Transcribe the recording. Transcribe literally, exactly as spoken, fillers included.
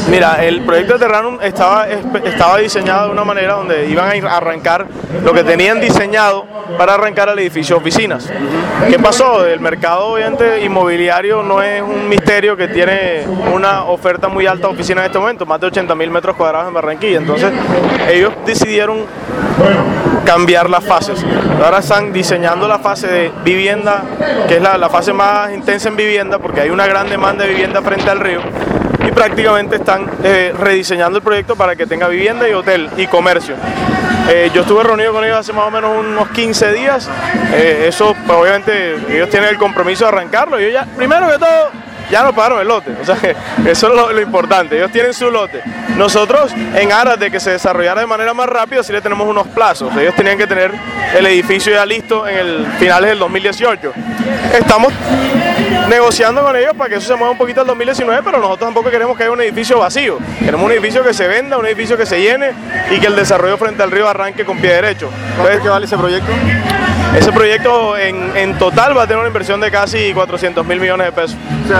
Mira, el proyecto de Terranum estaba, estaba diseñado de una manera donde iban a arrancar lo que tenían diseñado para arrancar al edificio de oficinas. ¿Qué pasó? El mercado obviamente inmobiliario no es un misterio, que tiene una oferta muy alta de oficinas en este momento, más de ochenta mil metros cuadrados en Barranquilla. Entonces ellos decidieron cambiar las fases. Ahora están diseñando la fase de vivienda, que es la, la fase más intensa en vivienda, porque hay una gran demanda de vivienda frente al río, y prácticamente están eh, rediseñando el proyecto para que tenga vivienda y hotel y comercio. Eh, yo estuve reunido con ellos hace más o menos unos quince días, eh, eso pues, obviamente ellos tienen el compromiso de arrancarlo, y ellos ya, primero que todo, ya nos pagaron el lote, o sea, eso es lo, lo importante, ellos tienen su lote. Nosotros, en aras de que se desarrollara de manera más rápida, sí le tenemos unos plazos. Ellos tenían que tener el edificio ya listo en el finales del dos mil dieciocho. Estamos negociando con ellos para que eso se mueva un poquito al dos mil diecinueve, pero nosotros tampoco queremos que haya un edificio vacío. Queremos un edificio que se venda, un edificio que se llene y que el desarrollo frente al río arranque con pie derecho. ¿Cuánto vale ese proyecto? Ese proyecto en, en total va a tener una inversión de casi cuatrocientos mil millones de pesos.